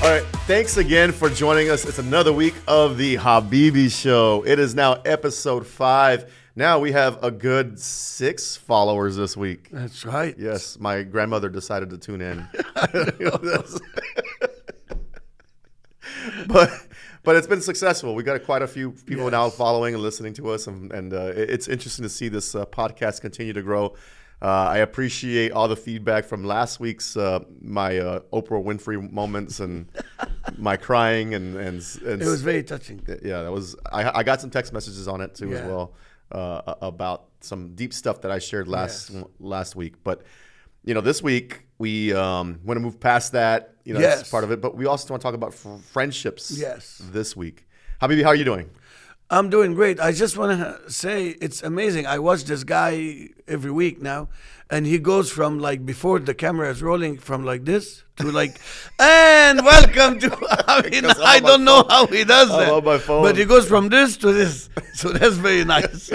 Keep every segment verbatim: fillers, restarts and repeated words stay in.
All right, thanks again for joining us. It's another week of the Habibi Show. It is now episode five. Now we have a good six followers this week. That's right. Yes, my grandmother decided to tune in. but but it's been successful. We got quite a few people yes. now following and listening to us, and, and uh, it's interesting to see this uh, podcast continue to grow. Uh, I appreciate all the feedback from last week's uh, my uh, Oprah Winfrey moments and my crying and, and and it was very touching. Yeah, that was. I, I got some text messages on it too yeah. as well uh, about some deep stuff that I shared last yes. last week. But you know, this week we um, want to move past that. You know, yes. that's part of it. But we also want to talk about f- friendships. Yes. This week, Habibi, how are you doing? I'm doing great. I just want to say it's amazing. I watch this guy every week now, and he goes from like before the camera is rolling from like this to like, and welcome to. I mean, I don't know phone. how he does I'm that, on my phone. but he goes from this to this, so that's very nice.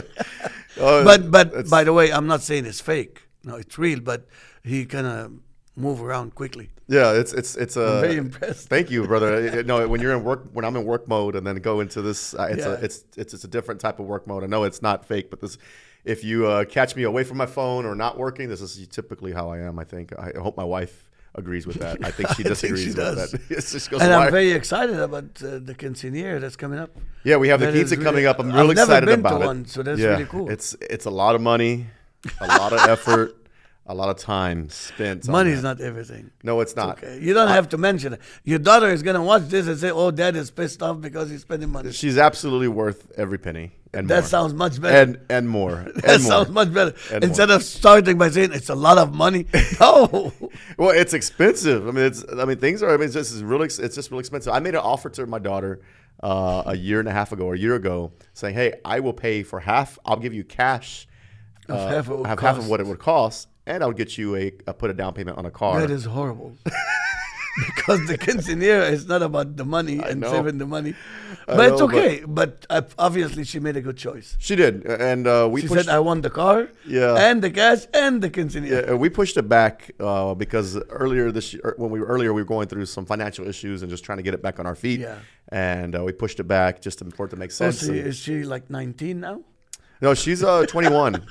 oh, but but by the way, I'm not saying it's fake. No, it's real. But he kind of move around quickly. Yeah, it's it's it's a. I'm very impressed. Thank you, brother. No, when you're in work, when I'm in work mode, and then go into this, uh, it's yeah. a it's it's it's a different type of work mode. I know it's not fake, but this, if you uh, catch me away from my phone or not working, this is typically how I am. I think. I hope my wife agrees with that. I think she disagrees think she with does. that. Just goes, and I'm why? very excited about uh, the quinceañera that's coming up. Yeah, we have that the quince really, coming up. I'm I've really never excited been about to it. One, so that's yeah, really cool. It's it's a lot of money, a lot of effort. A lot of time spent. Money on is not everything. No, it's not. It's okay. You don't I, have to mention it. Your daughter is going to watch this and say, oh, dad is pissed off because he's spending money. She's absolutely worth every penny and that more. That sounds much better. And and more. that and sounds more. much better. And Instead more. of starting by saying it's a lot of money. No. Well, it's expensive. I mean, it's. I mean, things are. I mean, it's just really. It's just really expensive. I made an offer to my daughter uh, a year and a half ago, or a year ago, saying, "Hey, I will pay for half. I'll give you cash. Of uh, half, it have cost. half of what it would cost, and I'll get you a, a put a down payment on a car." That is horrible. Because the quinceañera is not about the money I and know. saving the money. I But it's know, okay. But, but uh, obviously she made a good choice. She did, and uh, we She pushed, said, I want the car Yeah. and the cash and the quinceañera. Yeah, we pushed it back uh, because earlier this year, when we were earlier, we were going through some financial issues and just trying to get it back on our feet. Yeah. And uh, we pushed it back just to, for it to make Oh, sense. so And- is she like nineteen now? no, she's uh, twenty-one.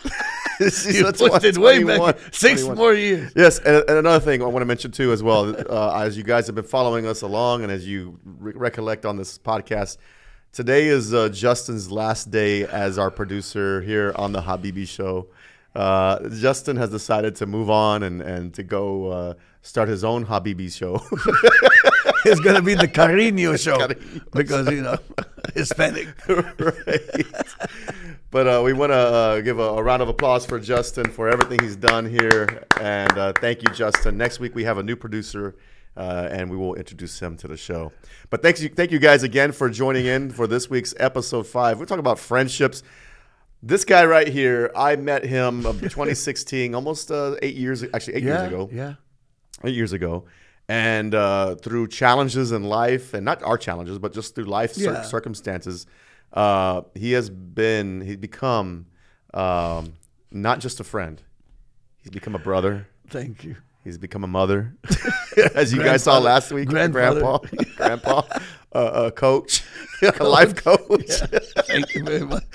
she's You uh, pushed it way twenty-one. back. Six twenty-one. more years. Yes, and, and another thing I want to mention too as well, uh, as you guys have been following us along and as you re- recollect on this podcast, today is uh, Justin's last day as our producer here on the Habibi Show. Uh, Justin has decided to move on and, and to go uh, start his own Habibi Show. It's going to be the Cariño show Cariño because, you know, Hispanic. Right. But uh, we want to uh, give a, a round of applause for Justin for everything he's done here. And uh, thank you, Justin. Next week we have a new producer, uh, and we will introduce him to the show. But thanks, you, thank you guys again for joining in for this week's episode five. We're talking about friendships. This guy right here, I met him in twenty sixteen, almost uh, eight years, actually eight yeah, years ago. Yeah. Eight years ago. And uh, through challenges in life, and not our challenges, but just through life cir- Yeah. circumstances, uh, he has been, he's become um, not just a friend. He's become a brother. Thank you. He's become a mother, as you guys saw last week. Grandfather. Grandpa, grandpa, uh, a coach, a life coach. Yeah. Thank you very much.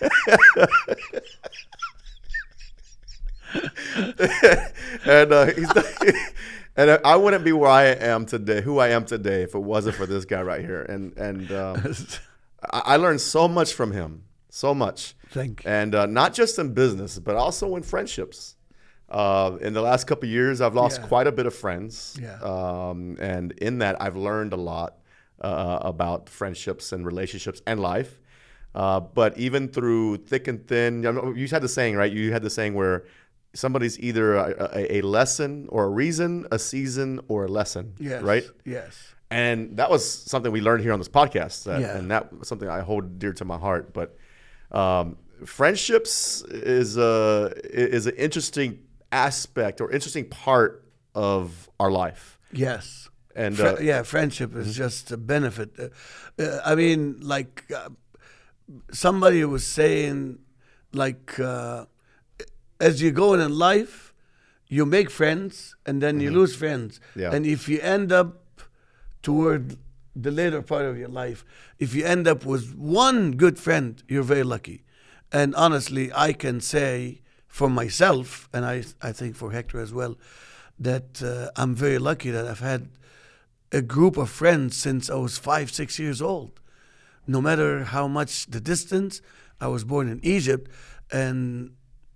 and uh, he's and I wouldn't be where I am today, who I am today, if it wasn't for this guy right here. And and um, I, I learned so much from him, so much. Thank you. And uh, not just in business, but also in friendships. Uh, in the last couple of years, I've lost Yeah. quite a bit of friends. Yeah. Um, and in that, I've learned a lot uh, about friendships and relationships and life. Uh, but even through thick and thin, you know, you had the saying, right? You had the saying where somebody's either a, a, a lesson or a reason, a season or a lesson, Yes. right? Yes. And that was something we learned here on this podcast, that, Yeah. and that was something I hold dear to my heart. But um, friendships is a is an interesting aspect or interesting part of our life. Yes. And Fri uh, yeah, friendship is just a benefit. Uh, uh, I mean, like uh, somebody was saying, like uh, as you go in life, you make friends and then you lose friends. Yeah. And if you end up toward the later part of your life, if you end up with one good friend, you're very lucky. And honestly, I can say for myself, and I, I think for Hector as well, that uh, I'm very lucky that I've had a group of friends since I was five, six years old. No matter how much the distance, I was born in Egypt, and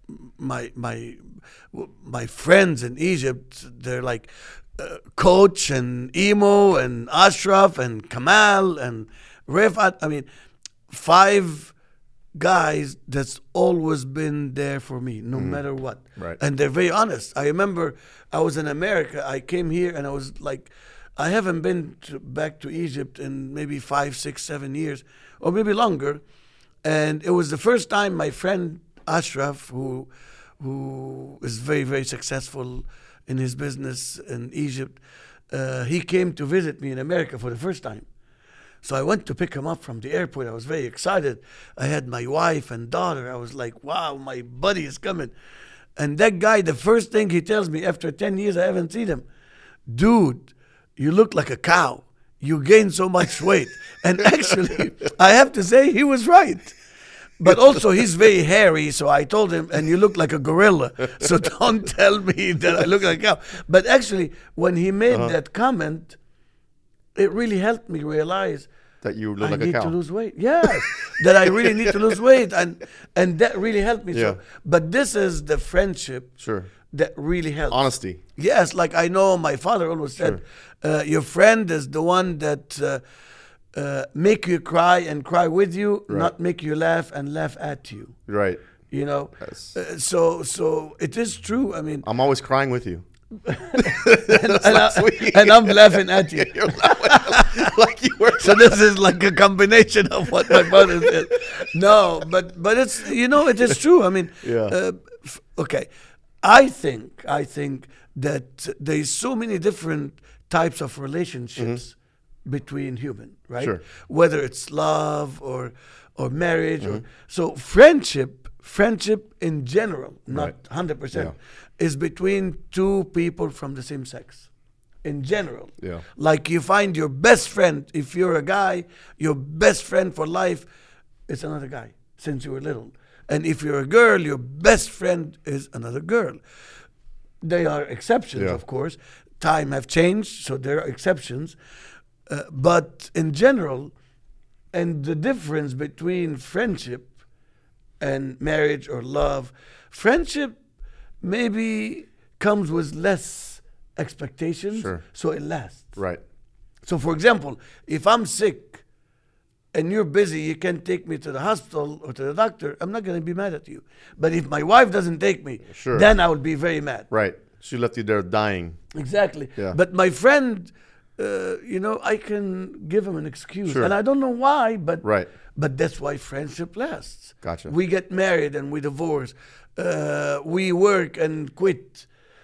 my my my friends in Egypt, they're like uh, Coach and Emo and Ashraf and Kamal and Rifat. I mean, five guys that's always been there for me, no mm-hmm. matter what. Right. And they're very honest. I remember I was in America. I came here and I was like, I haven't been to, back to Egypt in maybe five, six, seven years, or maybe longer. And it was the first time my friend Ashraf, who who is very, very successful in his business in Egypt, uh, he came to visit me in America for the first time. So I went to pick him up from the airport. I was very excited. I had my wife and daughter. I was like, wow, my buddy is coming. And that guy, the first thing he tells me after ten years I haven't seen him, dude, you look like a cow. You gained so much weight. And actually, I have to say he was right. But also, he's very hairy, so I told him, and you look like a gorilla, so don't tell me that I look like a cow. But actually, when he made uh-huh. that comment, it really helped me realize that you look I like a need cow. to lose weight. Yes, that I really need to lose weight, and and that really helped me. Yeah. So, but this is the friendship sure. that really helps. Honesty. Yes, like I know my father always said, sure. uh, your friend is the one that uh, uh, make you cry and cry with you, right. not make you laugh and laugh at you. Right. You know, yes. uh, so so it is true. I mean, I'm always crying with you. and, and, I, and I'm laughing at you. You're laughing like you were. So this is like a combination of what my father said. No, but but it's you know it is true. I mean, yeah. Uh, f- okay, I think I think that there's so many different types of relationships mm-hmm. between human, right? Sure. Whether it's love or or marriage mm-hmm. or so friendship. Friendship in general, not right. one hundred percent, yeah. is between two people from the same sex. In general. Yeah. Like you find your best friend, if you're a guy, your best friend for life is another guy since you were little. And if you're a girl, your best friend is another girl. They are exceptions, yeah. of course. Time have changed, so there are exceptions. Uh, but in general, and the difference between friendship and marriage or love, friendship maybe comes with less expectations, sure. so it lasts. Right. So, for example, if I'm sick and you're busy, you can't take me to the hospital or to the doctor, I'm not going to be mad at you. But if my wife doesn't take me, sure. then I would be very mad. Right. She left you there dying. Exactly. Yeah. But my friend, uh, you know, I can give him an excuse. Sure. And I don't know why, but right. but that's why friendship lasts. Gotcha. We get married and we divorce. Uh, we work and quit.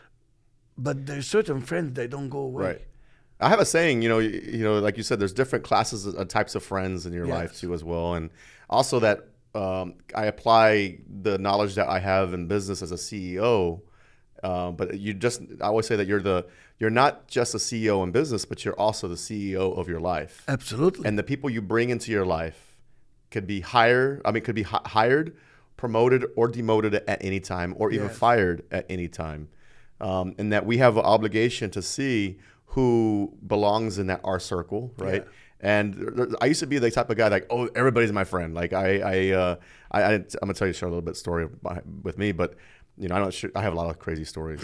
But there's certain friends, they don't go away. Right. I have a saying, you know, you, you know, like you said, there's different classes, uh, types of friends in your yes. life too as well. And also that um, I apply the knowledge that I have in business as a C E O. Uh, but you just, I always say that you're the, you're not just a C E O in business, but you're also the C E O of your life. Absolutely. And the people you bring into your life could be hired, I mean, could be hi- hired, promoted, or demoted at any time, or even yes. fired at any time. Um, and that we have an obligation to see who belongs in that our circle, right? Yeah. And there, I used to be the type of guy like, oh, everybody's my friend. Like I, I, uh, I, I I'm gonna tell you share a little bit story with me, but you know, I don't. Sh- I have a lot of crazy stories.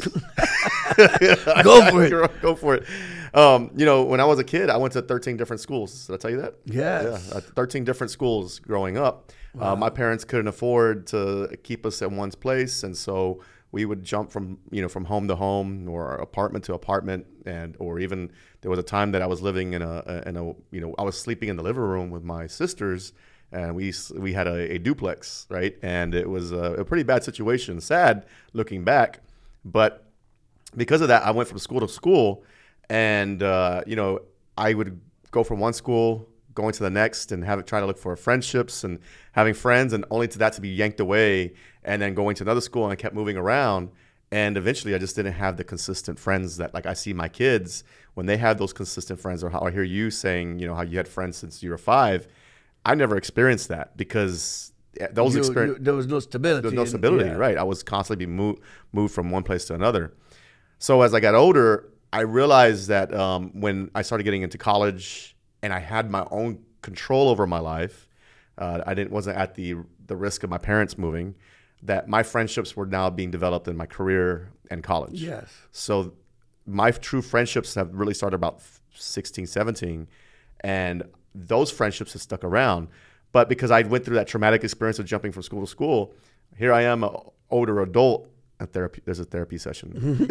Go for it. Go for it. Um, you know, when I was a kid, I went to thirteen different schools. Did I tell you that? Yes. Yeah, uh, thirteen different schools growing up. Wow. Uh, my parents couldn't afford to keep us in one place, and so we would jump from you know from home to home or apartment to apartment, and or even there was a time that I was living in a in a you know I was sleeping in the living room with my sisters. And we we had a, a duplex, right? And it was a, a pretty bad situation, sad looking back. But because of that, I went from school to school. And, uh, you know, I would go from one school, going to the next, and have it, try to look for friendships and having friends, and only to that to be yanked away. And then going to another school, and I kept moving around. And eventually I just didn't have the consistent friends that, like, I see my kids when they have those consistent friends, or how I hear you saying, you know, how you had friends since you were five. I never experienced that because those You- experiences, you- there was no stability. there was no in- stability, yeah. right? I was constantly being moved, moved from one place to another. So as I got older, I realized that um, when I started getting into college and I had my own control over my life, uh, I didn't wasn't at the the risk of my parents moving, that my friendships were now being developed in my career and college. Yes. So my true friendships have really started about sixteen, seventeen, and those friendships have stuck around. But because I went through that traumatic experience of jumping from school to school, here I am, an older adult. A therapy. There's a therapy session.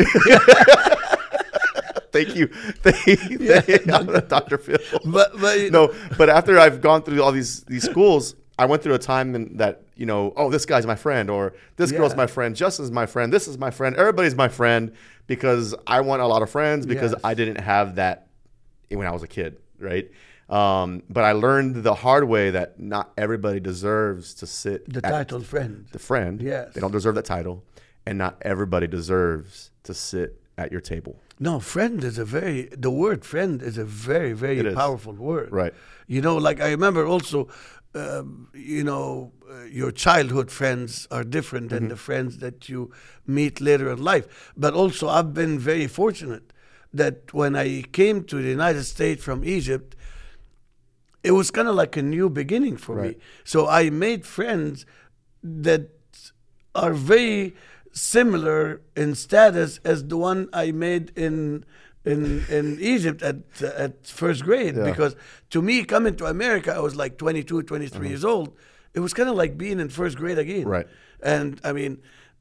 Thank you, thank you, Yeah. thank you, Doctor Phil. But, but No, but after I've gone through all these these schools, I went through a time in, that, you know, oh, this guy's my friend, or this girl's Yeah. my friend, Justin's my friend, this is my friend, everybody's my friend, because I want a lot of friends because Yes. I didn't have that when I was a kid, right? Um, but I learned the hard way that not everybody deserves to sit the at title friend. the friend. Yes. They don't deserve that title, and not everybody deserves to sit at your table. No, friend is a very, the word friend is a very, very It is. powerful word. Right. You know, like I remember also, um, you know, uh, your childhood friends are different than the friends that you meet later in life. But also, I've been very fortunate that when I came to the United States from Egypt, it was kind of like a new beginning for Right. me. So I made friends that are very similar in status as the one I made in in in Egypt at at first grade. Yeah. Because to me, coming to America, I was like twenty-two, twenty-three years old. It was kind of like being in first grade again. Right. And I mean,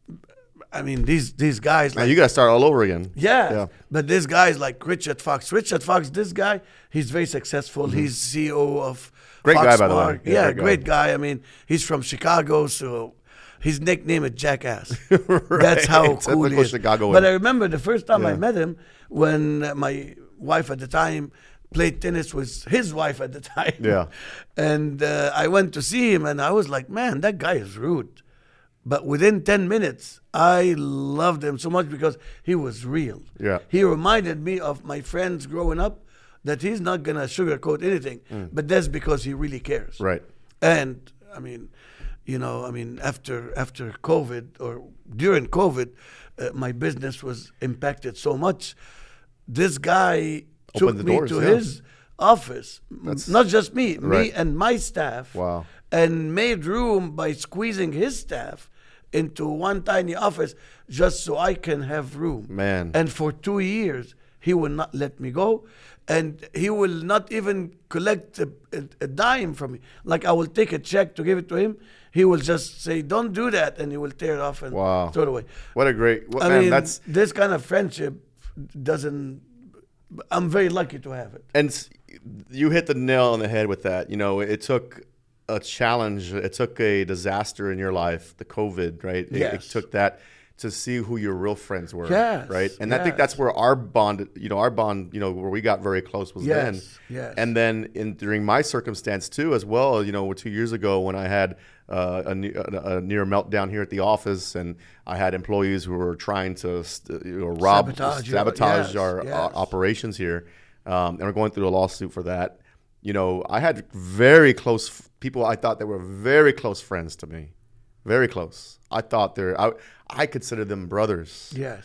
I mean these these guys Now like you got to start all over again. yeah. Yeah. But this guy's like Richard Fox. Richard Fox, this guy, he's very successful. He's C E O of Mm-hmm. Great Fox guy, by the way. Mark. Yeah, Yeah, great great, guy. guy. I mean, he's from Chicago, so his nickname is Jackass. That's how Right. cool he Typical is. Chicagoan. But I remember the first time I Yeah. met him when uh, my wife at the time played tennis with his wife at the time. Yeah. And uh, I went to see him, and I was like, man, that guy is rude. But within ten minutes, I loved him so much because he was real. Yeah. He reminded me of my friends growing up, that he's not going to sugarcoat anything, but that's because he really cares. Mm. Right. And I mean, you know, I mean, after after COVID or during COVID, uh, my business was impacted so much. This guy took Opened the me doors, to yeah. his office, That's- not just me, me Right. and my staff, Wow. and made room by squeezing his staff into one tiny office just so I can have room. Man. And for two years, he will not let me go. And he will not even collect a, a, a dime from me. Like I will take a check to give it to him. He will just say, don't do that. And he will tear it off and Wow. throw it away. What a great, what, I man, mean, that's, this kind of friendship doesn't, I'm very lucky to have it. and s- you hit the nail on the head with that. You know, it took a challenge. It took a disaster in your life, the COVID, right? It, it Yes. took that to see who your real friends were, Yes, right? And I think yes. that's where our bond, you know, our bond, you know, where we got very close was then. Yes, yes. And then in during my circumstance too, as well, you know, two years ago when I had uh, a, ne- a, a near meltdown here at the office, and I had employees who were trying to st- you know, rob, Sabotage your- sabotage yes, our yes. uh, operations here, um, and we're going through a lawsuit for that. You know, I had very close f- people. I thought they were very close friends to me, very close. I thought they're. I, I considered them brothers, Yes.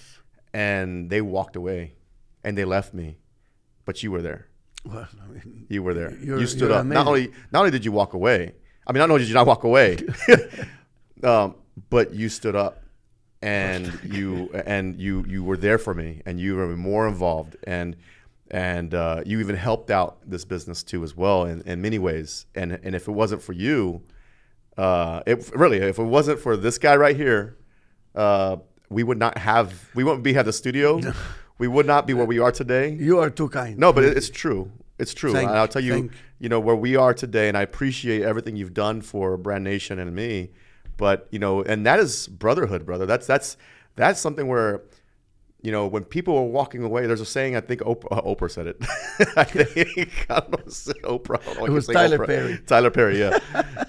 and they walked away, and they left me, but you were there. Well, I mean, You were there. You're- you stood you're up. Not amazing. only not only did you walk away. I mean, not only did you not walk away, um, but you stood up, and you and you you were there for me, and you were more involved, and and uh, you even helped out this business too as well in, in many ways. And and if it wasn't for you, uh, it really if it wasn't for this guy right here, uh, we would not have we wouldn't be have the studio. We would not be where we are today. you are too kind. No, but it- it's true. It's true. Thank- and I'll tell you, thank- you know, where we are today, and I appreciate everything you've done for Brand Nation and me. But, you know, and that is brotherhood, brother. That's that's that's something where, you know, when people are walking away, there's a saying, I think Oprah, uh, Oprah said it. I think, I don't know if it said Oprah. I don't know if I It was can say Tyler Oprah. Perry. Tyler Perry, yeah.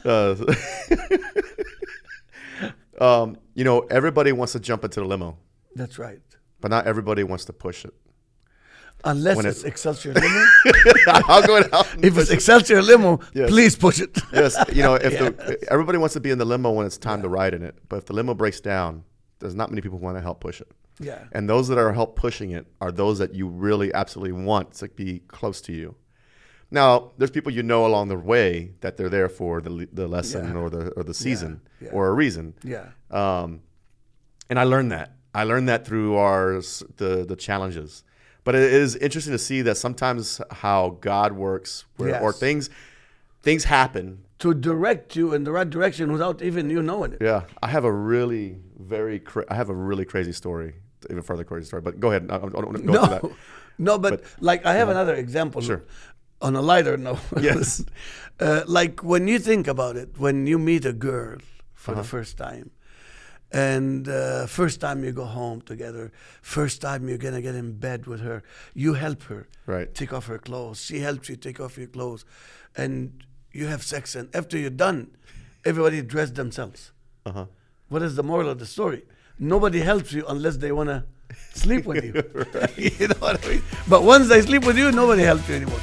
uh, um, you know, everybody wants to jump into the limo. That's right. But not everybody wants to push it. Unless When it's it- Excelsior Limo. I'll go out and If push it's it. Excelsior Limo, Yes. please push it. Yes, you know, if Yeah. the, everybody wants to be in the limo when it's time to ride in it, but if the limo breaks down, there's not many people who want to help push it. Yeah. And those that are help pushing it are those that you really absolutely want to be close to you. Now, there's people you know along the way that they're there for the le- the lesson Yeah. or the or the season yeah. or a reason. Yeah. Um, and I learned that. I learned that through our s- the the challenges. But it is interesting to see that sometimes how God works, where, or Yes. things things happen. To direct you in the right direction without even you knowing it. Yeah, I have a really very cra- I have a really crazy story, even further crazy story. But go ahead. I, I don't want to go into that. No, no, but, like I have another example. Sure. On a lighter note. Yes. uh, like when you think about it, when you meet a girl for Uh-huh. the first time, and uh, first time you go home together, first time you're gonna get in bed with her, you help her Right. take off her clothes. She helps you take off your clothes, and you have sex. And after you're done, everybody dress themselves. Uh-huh. What is the moral of the story? Nobody helps you unless they want to sleep with you. You know what I mean? But once they sleep with you, nobody helps you anymore.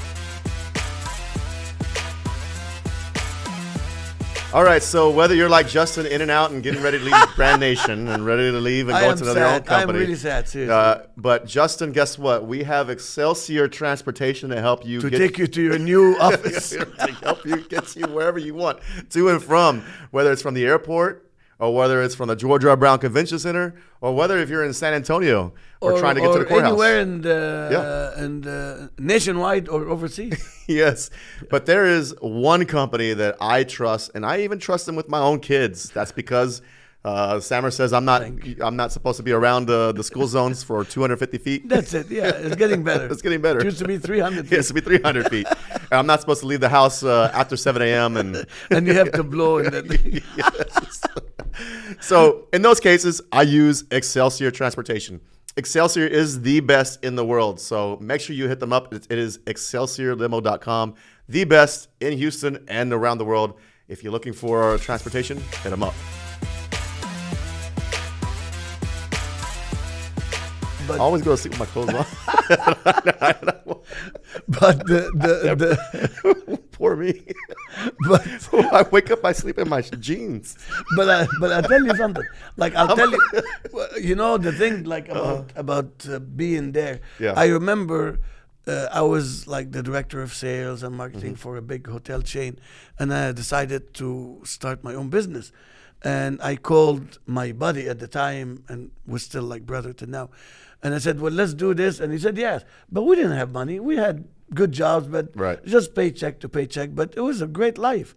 All right, so whether you're like Justin, in and out and getting ready to leave Brand Nation and ready to leave and I go am to another own sad. I'm company. really sad, seriously. Uh, but Justin, guess what? We have Excelsior Transportation to help you to get take you to your new office. to help you get you wherever you want, to and from, whether it's from the airport or whether it's from the George R. Brown Convention Center or whether if you're in San Antonio or, trying to get to the courthouse. anywhere in the, Yeah. in the nationwide or overseas. Yes, but there is one company that I trust, and I even trust them with my own kids. That's because uh, Sammer says I'm not I'm not supposed to be around uh, the school zones for two hundred fifty feet. That's it. Yeah, it's getting better. It's getting better. It used to be three hundred It has to be three hundred feet. And I'm not supposed to leave the house uh, after seven a.m. and and you have to blow in the Yes. So in those cases, I use Excelsior Transportation. Excelsior is the best in the world. So make sure you hit them up. It, it is excelsior limo dot com, the best in Houston and around the world. If you're looking for transportation, hit them up. I But, always go to sleep with my clothes on. but the, the, the Poor me. but I wake up, I sleep in my jeans. but I, but I tell you something. Like I'll tell you, well, you know the thing like about about uh, being there. Yeah. I remember uh, I was like the director of sales and marketing for a big hotel chain, and I decided to start my own business. And I called my buddy at the time, and was still like brother to now. And I said, "Well, let's do this." And he said, "Yes," but we didn't have money. We had good jobs, but Right. just paycheck to paycheck. But it was a great life.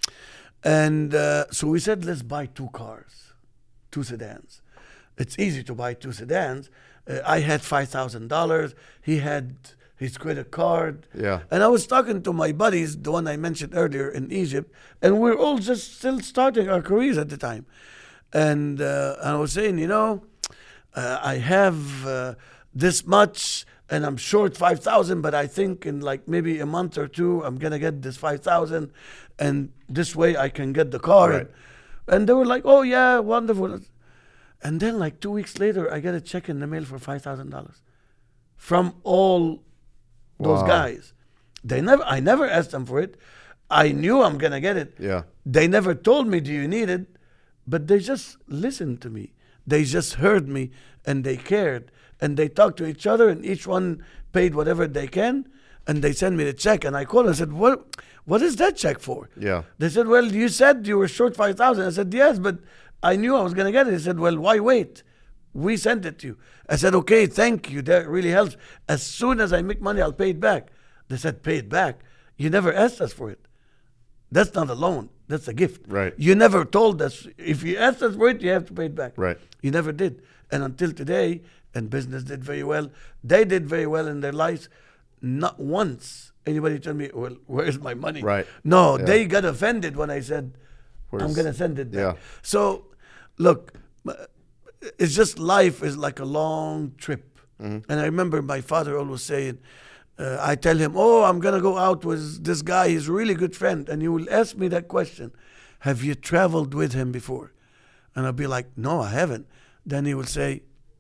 And uh, so we said, let's buy two cars, two sedans. It's easy to buy two sedans. Uh, I had five thousand dollars. He had his credit card. Yeah. And I was talking to my buddies, the one I mentioned earlier in Egypt, and we're all just still starting our careers at the time. And uh, I was saying, you know, uh, I have uh, this much, and I'm short five thousand, but I think in like maybe a month or two, I'm going to get this five thousand, and this way I can get the car. Right. And they were like, oh, yeah, wonderful. And then like two weeks later, I get a check in the mail for five thousand dollars from all those Wow. guys. They never, I never asked them for it. I knew I'm going to get it. Yeah. They never told me, do you need it? But they just listened to me. They just heard me, and they cared. And they talked to each other, and each one paid whatever they can. And they sent me the check. And I called and said, what, what is that check for? Yeah. They said, well, you said you were short five thousand. I said, yes, but I knew I was going to get it. They said, well, why wait? We sent it to you. I said, okay, thank you. That really helps. As soon as I make money, I'll pay it back. They said, pay it back? You never asked us for it. That's not a loan. That's a gift. Right. You never told us. If you asked us for it, you have to pay it back. Right. You never did. And until today, and business did very well. They did very well in their lives. Not once anybody told me, well, where's my money? Right. No, Yeah. they got offended when I said, I'm Where's- going to send it back. Yeah. So, look, it's just life is like a long trip. Mm-hmm. And I remember my father always saying, uh, I tell him, oh, I'm going to go out with this guy. He's a really good friend. And he will ask me that question. Have you traveled with him before? And I'll be like, no, I haven't. Then he will say,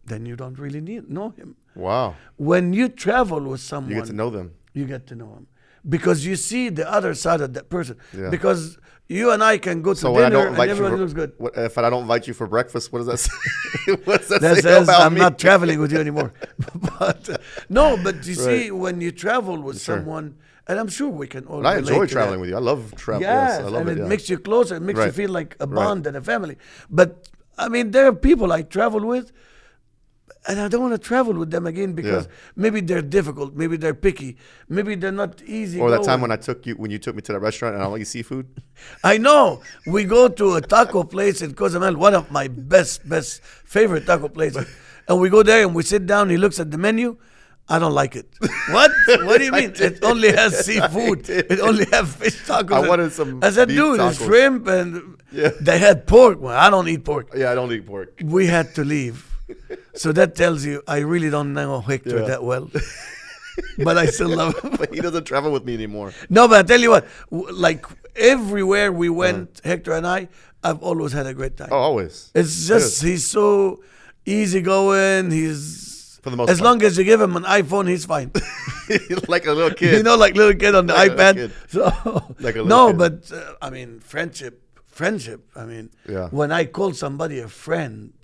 then you don't really need, know him. Wow. When you travel with someone, You get to know them. you get to know him because you see the other side of that person. Yeah. Because you and I can go to So when I dinner don't and invite you everyone for, looks good. what, if I don't invite you for breakfast, what does that say? what does that, That say says about I'm me? not traveling with you anymore. but uh, no, but you see, Right. when you travel with Sure. someone, and I'm sure we can all. And I relate enjoy to traveling that. with you. I love travel. Yes, Yes, I love and it. it yeah. makes you closer. It makes you Right. feel like a Right. bond and a family. But I mean, there are people I travel with, and I don't want to travel with them again because Yeah. maybe they're difficult, maybe they're picky, maybe they're not easy. Or that going. time when I took you when you took me to that restaurant and I don't eat seafood. I know. We go to a taco place in Cozumel, one of my best, best favorite taco places. And we go there and we sit down. He looks at the menu. I don't like it. What? What do you mean? It only has seafood. It only has fish tacos. I and- wanted some I said, beef dude, it's tacos." shrimp and Yeah. they had pork. Well, I don't eat pork. Yeah, I don't eat pork. We had to leave. So that tells you I really don't know Hector Yeah. that well. But I still love him. But he doesn't travel with me anymore. No, but I tell you what, w- like everywhere we Uh-huh. went, Hector and I, I've always had a great time. Oh, always. It's just he's so easygoing. He's For the most as part. long as you give him an iPhone, he's fine. like a little kid. You know, like little kid on the Like a little iPad. kid. So Like a little no, kid. but uh, I mean, friendship, friendship. I mean, Yeah. when I call somebody a friend,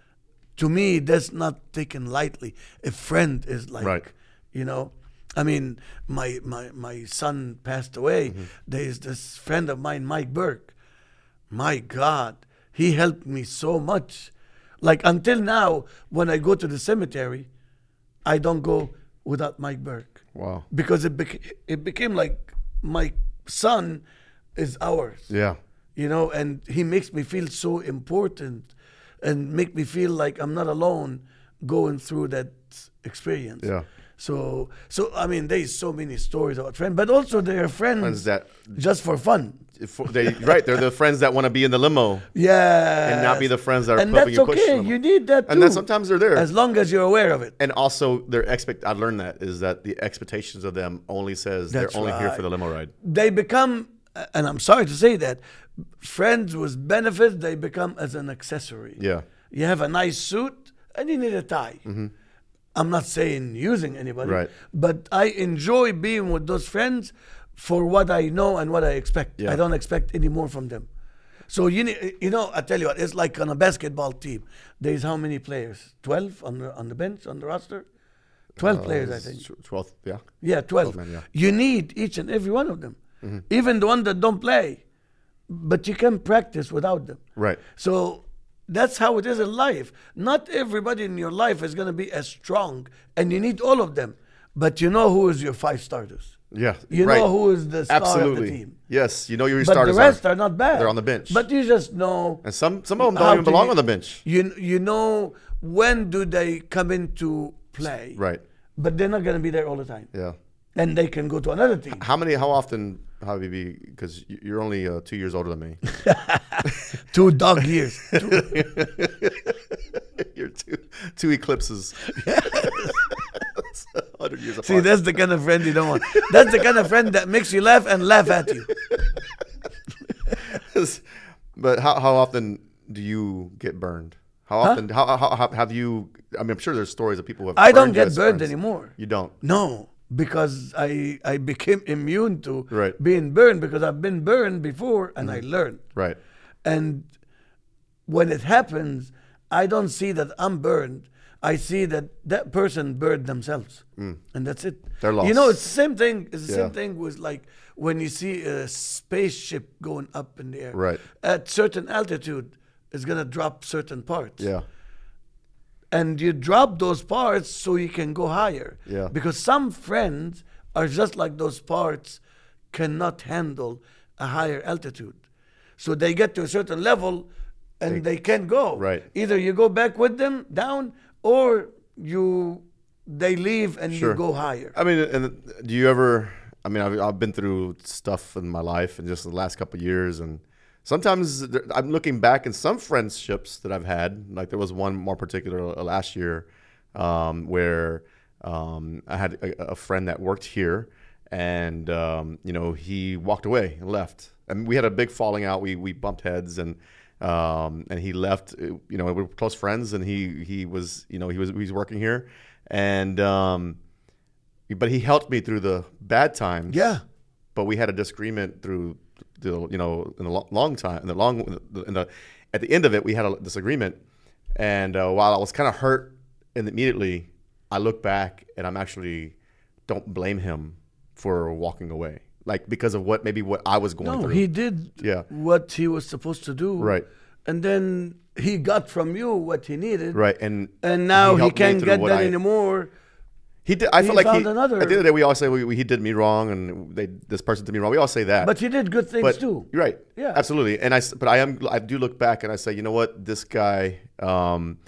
to me, that's not taken lightly. A friend is like, Right. you know. I mean, my my my son passed away. Mm-hmm. There is this friend of mine, Mike Burke. My God, he helped me so much. Like until now, when I go to the cemetery, I don't go without Mike Burke Wow. because it beca- it became like my son is ours, Yeah. you know, and he makes me feel so important and make me feel like I'm not alone going through that experience. Yeah. So, so I mean, there's so many stories about friends, but also they are friends, Friends that just for fun. for- they right, they're the friends that want to be in the limo Yeah, and not be the friends that are and helping that's you push okay. them. You need that too. And then sometimes they're there. as long as you're aware of it. And also their expect I learned that is that the expectations of them only says That's they're only here for right. the limo ride. They become, and I'm sorry to say that, friends with benefits, they become as an accessory. Yeah. You have a nice suit and you need a tie. I'm not saying using anybody, Right. but I enjoy being with those friends for what I know and what I expect. Yeah. I don't expect any more from them. So you need, you know, I tell you what, it's like on a basketball team. There's how many players? Twelve on the on the bench on the roster. Twelve players, I think. Tw- Twelfth, yeah. Yeah, twelve. twelve men, yeah. You need each and every one of them, even the one that don't play. But you can practice without them. Right. So that's how it is in life. Not everybody in your life is going to be as strong, and you need all of them. But you know who is your five starters. Yeah. You right. know who is the star Absolutely. of the team. Yes, you know who your But the starters rest are. are not bad. They're on the bench. But you just know. And some some of them don't how even to belong u- on the bench. You you know when do they come into play. Right. But they're not going to be there all the time. Yeah. And they can go to another team. How many? How often? How be? Because you're only uh, two years older than me. Two dog years. Two- you're two two eclipses. That's a hundred years apart. See, that's the kind of friend you don't want. That's the kind of friend that makes you laugh and laugh at you. But how how often do you get burned? How often? How, how, how have you? I mean, I'm sure there's stories of people who have. I don't burned you get as burned friends. anymore. You don't. No, because I I became immune to Right. being burned because I've been burned before and I learned. Right. And when it happens, I don't see that I'm burned. I see that that person burned themselves, and that's it. They're You know, lost. it's the same thing. It's the Yeah. same thing with like when you see a spaceship going up in the air. Right. At certain altitude, it's gonna drop certain parts. Yeah. And you drop those parts so you can go higher. Yeah. Because some friends are just like those parts cannot handle a higher altitude. So they get to a certain level and They- they, can't go. Right. Either you go back with them down or you they leave and Sure. you go higher. I mean, and do you ever? I mean, I've, I've been through stuff in my life and just the last couple of years, and sometimes there, I'm looking back in some friendships that I've had. Like there was one more particular uh, last year um, where um, I had a, a friend that worked here, and um, you know he walked away and left, and we had a big falling out. We we bumped heads, and um, and he left. You know, we were close friends, and he he was you know he was he was working here, and um, but he helped me through the bad times. Yeah. But we had a disagreement through the you know in the lo- long time in the long in the at the end of it we had a disagreement, and uh, while I was kind of hurt, and immediately I look back and I'm actually don't blame him for walking away, like because of what maybe what I was going No, through. he did Yeah. what he was supposed to do. Right. And then he got from you what he needed. Right, and And now he, helped me can't through get what that I- anymore. He did. I He feel like found he. another- At the end of the day, we all say we, we, he did me wrong, and they this person did me wrong. We all say that. But he did good things But too. you're right. Yeah. Absolutely. And I, s- but I am, I do look back and I say, you know what, this guy, um,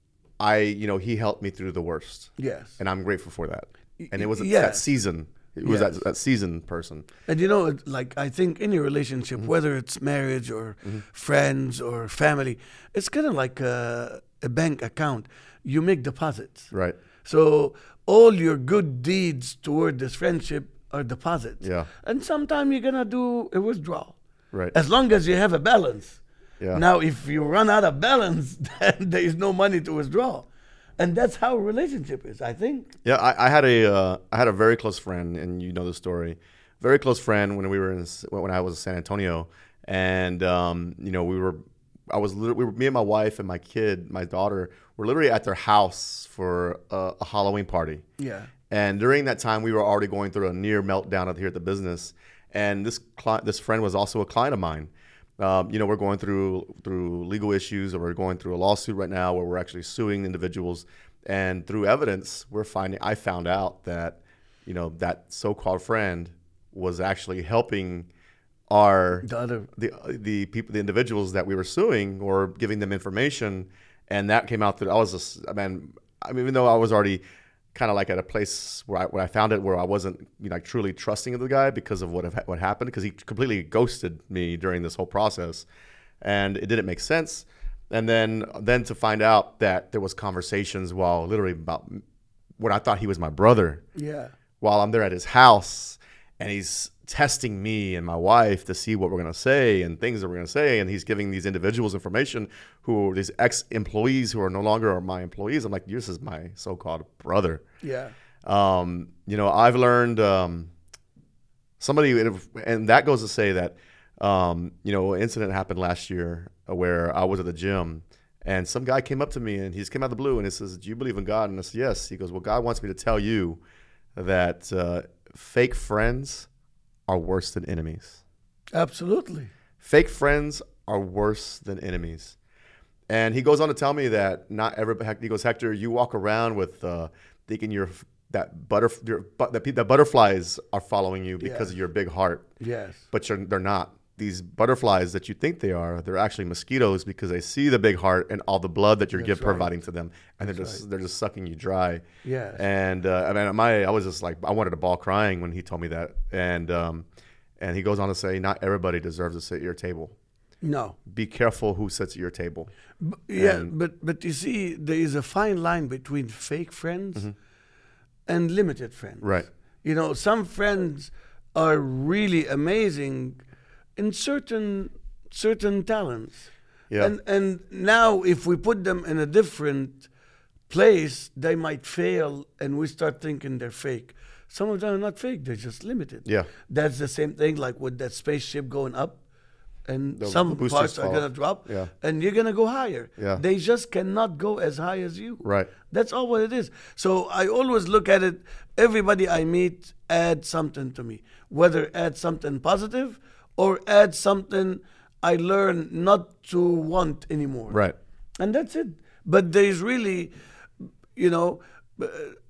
I, you know, he helped me through the worst, Yes. and I'm grateful for that. And it was Yeah. that season. It was Yes. that that seasoned person. And you know, it- like I think any relationship, Mm-hmm. whether it's marriage or friends or family, it's kind of like a, a bank account. You make deposits. Right. So all your good deeds toward this friendship are deposits. Yeah. And sometime you're gonna do a withdrawal. Right. As long as you have a balance. Yeah. Now, if you run out of balance, then there is no money to withdraw. And that's how a relationship is, I think. Yeah. I, I had a, uh, I had a very close friend, and you know the story. Very close friend when we were in S- when I was in San Antonio, and um, you know we were, I was lit- we were me and my wife and my kid, my daughter, were literally at their house for a, a Halloween party. Yeah. And during that time, we were already going through a near meltdown here at the business. And this cli- this friend was also a client of mine. Um, you know, we're going through through legal issues, or we're going through a lawsuit right now where we're actually suing individuals. And through evidence, we're finding. I found out that, you know, that so-called friend was actually helping our The other. the the people, the individuals that we were suing, or giving them information, and that came out that I was just, I mean, I mean, even though I was already kind of like at a place where I, where I found it, where I wasn't, you know, like truly trusting of the guy because of what have, what happened, because he completely ghosted me during this whole process, and it didn't make sense. And then then to find out that there was conversations while literally about what I thought he was my brother, Yeah. while I'm there at his house, and he's testing me and my wife to see what we're going to say and things that we're going to say. And he's giving these individuals information who are these ex-employees who are no longer are my employees. I'm like, this is my so-called brother. Yeah. Um, you know, I've learned um, somebody, and that goes to say that, um, you know, an incident happened last year where I was at the gym, and some guy came up to me, and he just came out of the blue, and he says, do you believe in God? And I said, yes. He goes, well, God wants me to tell you that uh, fake friends are worse than enemies. Absolutely. Fake friends are worse than enemies. And he goes on to tell me that not every, he goes, Hector, you walk around with uh, thinking you're that butter, your, but that, that butterflies are following you because Yeah. of your big heart, Yes. but you're, they're not. These butterflies that you think they are, they're actually mosquitoes, because they see the big heart and all the blood that you're That's give, right. providing to them, and That's they're just right. they're just sucking you dry. Yes. And uh, I mean, my I was just like, I wanted to bawl crying when he told me that. And um, and he goes on to say, not everybody deserves to sit at your table. No. Be careful who sits at your table. B- yeah, And- but but you see, there is a fine line between fake friends and limited friends. Right. You know, some friends are really amazing in certain certain talents. Yeah. And and now if we put them in a different place, they might fail, and we start thinking they're fake. Some of them are not fake; they're just limited. Yeah. That's the same thing like with that spaceship going up, and The some boosters parts are fall. gonna drop, Yeah. and you're gonna go higher. Yeah. They just cannot go as high as you. Right. That's all what it is. So I always look at it. Everybody I meet adds something to me, whether add something positive or add something I learn not to want anymore. Right. And that's it. But there's really, you know, uh,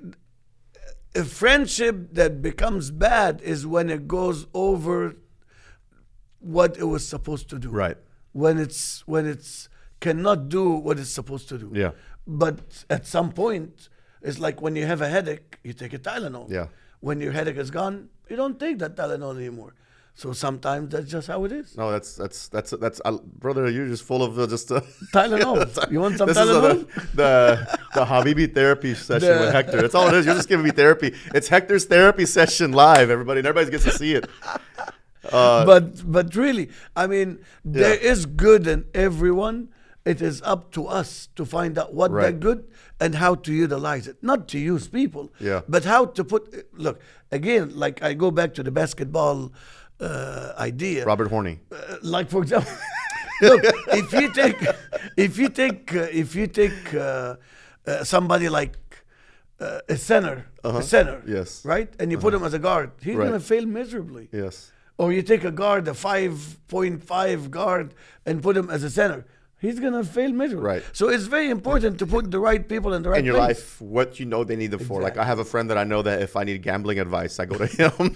a friendship that becomes bad is when it goes over what it was supposed to do. Right. When it's when it's cannot do what it's supposed to do. Yeah. But at some point, it's like when you have a headache, you take a Tylenol. Yeah. When your headache is gone, you don't take that Tylenol anymore. So sometimes that's just how it is. No, that's that's that's that's uh, brother. You're just full of uh, just uh, Tylenol. You want some this Tylenol? is uh, the, the the Habibi therapy session The- with Hector. That's all it is. You're just giving me therapy. It's Hector's therapy session live, everybody, and everybody gets to see it. Uh, but but really, I mean, there Yeah. is good in everyone. It is up to us to find out what they're Right. good and how to utilize it. Not to use people, Yeah. but how to put. Look again, like I go back to the basketball uh, idea. Robert Horny. Uh, like for example, look, if you take, if you take, uh, if you take uh, uh, somebody like uh, a center, Uh-huh. a center, Yes. right, and you put him as a guard, he's Right. gonna fail miserably. Yes. Or you take a guard, a five point five guard, and put him as a center, he's gonna fail miserably. Right. So it's very important to put the right people in the right In your place. life, what you know they need it for. Like Exactly. I have a friend that I know that if I need gambling advice, I go to him.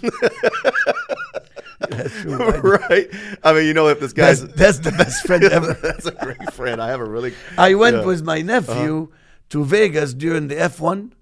That's true. right? Right? I mean, you know, if this That's, guy's that's the best friend ever. that's a great friend. I have a really. I went Yeah. with my nephew to Vegas during the F one,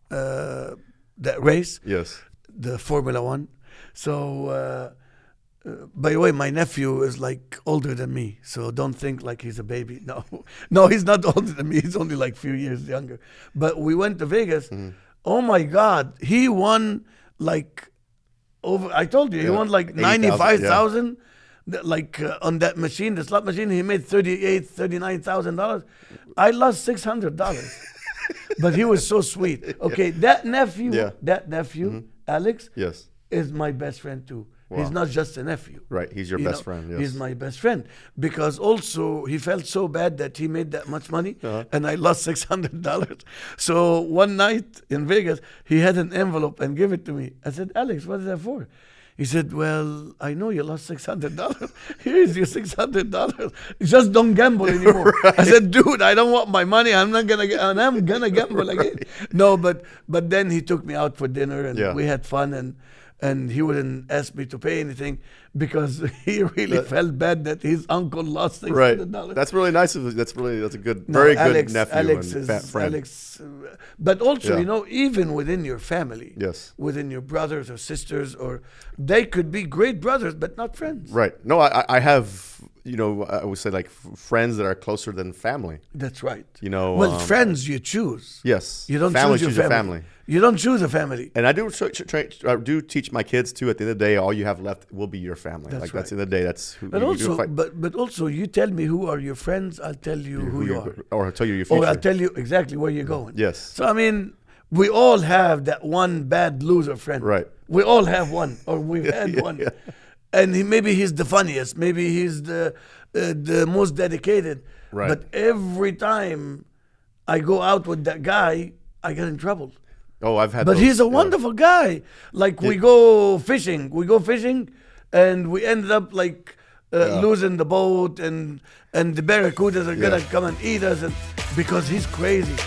uh, that race, Yes. the Formula One. So, uh, uh, by the way, my nephew is like older than me, so don't think like he's a baby. No, no, he's not older than me. He's only like a few years younger. But we went to Vegas. Mm-hmm. Oh my God, he won like over. I told you, he Yeah, won like eighty thousand, ninety-five thousand. Like uh, on that machine, the slot machine, he made thirty-eight, thirty-nine thousand dollars. I lost six hundred dollars. But he was so sweet. Okay, that nephew, Yeah. that nephew, Alex, Yes. is my best friend too. Wow. He's not just a nephew. Right. He's your You best know, friend. Yes. He's my best friend because also he felt so bad that he made that much money Uh-huh. and I lost six hundred dollars. So one night in Vegas, he had an envelope and gave it to me. I said, Alex, what is that for? He said, well, I know you lost six hundred dollars. Here's your six hundred dollars. Just don't gamble anymore. Right. I said, dude, I don't want my money. I'm not going to, and I'm going to gamble again. No, but but then he took me out for dinner and Yeah. we had fun and and he wouldn't ask me to pay anything because he really That- felt bad that his uncle lost six Right. hundred dollars. That's really nice of you. That's really that's a good, No, very Alex, good nephew Alex and is, fa- friend. Alex, uh, but also, Yeah. you know, even within your family, Yes. within your brothers or sisters, or they could be great brothers, but not friends. Right. No, I I- I have, you know, I would say like f- friends that are closer than family. That's right. You know. Well, um, friends you choose. Yes. You don't family choose your choose your family. family. You don't choose a family. And I do tra- tra- tra- I do teach my kids too. At the end of the day, all you have left will be your family. That's like that's right. in the day. That's who. But you, also, you fight, but but also, you tell me who are your friends. I'll tell you who, you are, or I'll tell you your future. or I'll tell you exactly where you're going. Yes. So I mean, we all have that one bad loser friend. Right. We all have one, or we've had Yeah, one. yeah. And he, maybe he's the funniest. Maybe he's the uh, the most dedicated. Right. But every time I go out with that guy, I get in trouble. Oh, I've had. But those, he's a yeah. wonderful guy. Like we go fishing, we go fishing, and we ended up like uh, Yeah. losing the boat, and and the barracudas are gonna Yeah. come and eat us, and because he's crazy.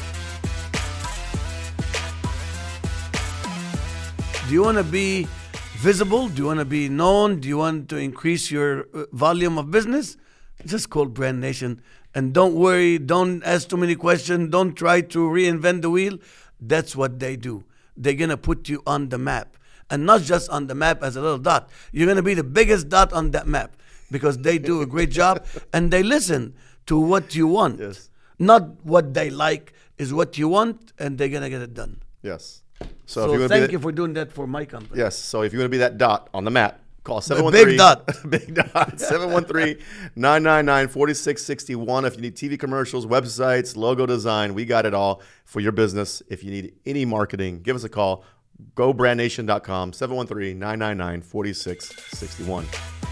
Do you want to be visible? Do you want to be known? Do you want to increase your uh, volume of business? Just call Brand Nation, and don't worry. Don't ask too many questions. Don't try to reinvent the wheel. That's what they do. They're going to put you on the map. And not just on the map as a little dot. You're going to be the biggest dot on that map because they do a great job and they listen to what you want. Yes. Not what they like, is what you want, and they're going to get it done. Yes. So, So, if you want to be thank that, you for doing that for my company. yes. So if you want to be that dot on the map, call seven one three big dot. big dot seven one three, nine nine nine, four six six one. If you need T V commercials, websites, logo design, we got it all for your business. If you need any marketing, give us a call. go brand nation dot com, seven one three, nine nine nine, four six six one.